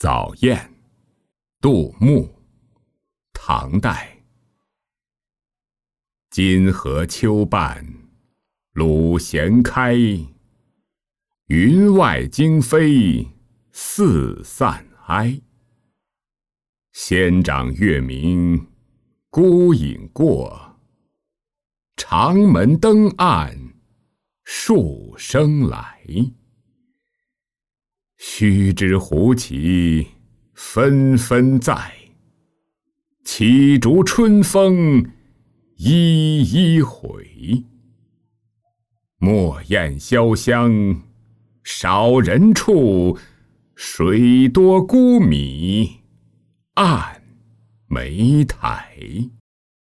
早宴，杜牧，唐代。金河秋半鲁弦开，云外惊飞四散哀。仙长月明孤影过，长门灯暗数声来。须知胡骑纷纷在，绮竹春风一一回。莫厌潇湘少人处，水多孤米暗莓苔。